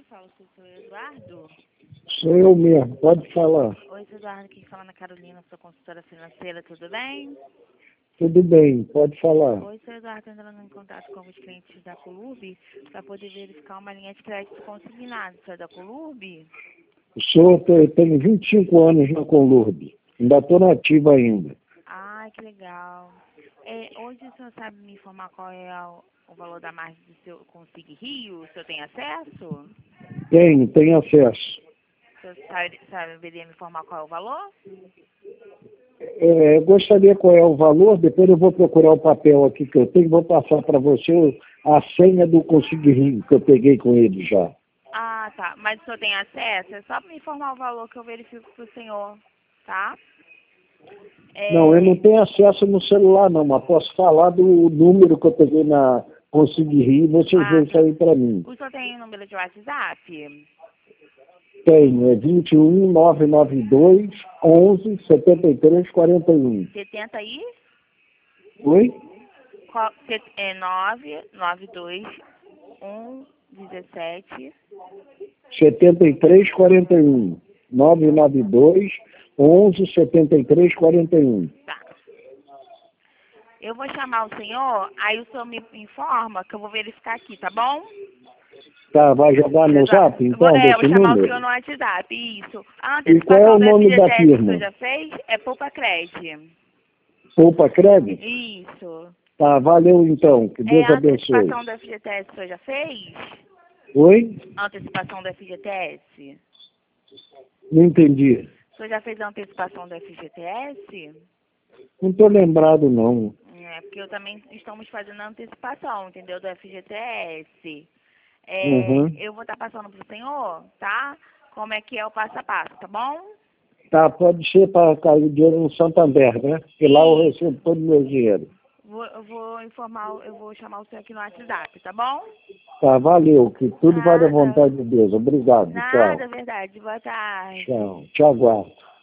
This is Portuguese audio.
fala, seu Eduardo? Sou eu mesmo, pode falar. Oi, seu Eduardo, aqui fala Ana Carolina, sua consultora financeira, tudo bem? Tudo bem, pode falar. Oi, seu Eduardo, entrando em contato com os clientes da Colurb para poder verificar uma linha de crédito consignada. Você é da Colurb? Eu tenho 25 anos na Colurb, ainda estou nativa ainda. Ai, que legal. Hoje o senhor sabe me informar qual é o valor da margem do seu Consigne Rio? O senhor tem acesso? Tenho acesso. O senhor saberia me informar qual é o valor? Eu gostaria qual é o valor, depois eu vou procurar o papel aqui que eu tenho e vou passar para você a senha do Consigne Rio, que eu peguei com ele já. Ah, tá. Mas o senhor tem acesso? É só me informar o valor que eu verifico para o senhor, tá? Não, eu não tenho acesso no celular não, mas posso falar do número que eu peguei na Consigne Rio e vocês veem isso aí para mim. O senhor tem número de WhatsApp? Tenho, é 21 992 11 73 41. 70 aí? Oi? 992 1 17 73 41. 992 11 73 41. Tá. Eu vou chamar o senhor, aí o senhor me informa que eu vou verificar aqui, tá bom? Tá, vai jogar no zap então Eu desse vou chamar o número? senhor no WhatsApp, isso. A E qual é antecipação o do nome da FGTS que o firma? senhor já fez é Poupa Cred. Poupa Crédito? Isso. Tá, valeu então, que Deus A abençoe. antecipação do FGTS que o senhor já fez? Oi? A antecipação do FGTS? Não entendi. O senhor já fez a antecipação do FGTS? Não tô lembrado não. Porque eu também estamos fazendo a antecipação, entendeu? Do FGTS. Uhum. Eu vou estar passando para o senhor, tá? Como é que é o passo a passo, tá bom? Tá, pode ser para cair o dinheiro no Santander, né? Porque lá eu recebo todo o meu dinheiro. Eu vou chamar o senhor aqui no WhatsApp, tá bom? Tá, valeu, que tudo vai da Nada. vontade de Deus. Obrigado, Nada, tchau. verdade. Boa tarde. Tchau, te aguardo.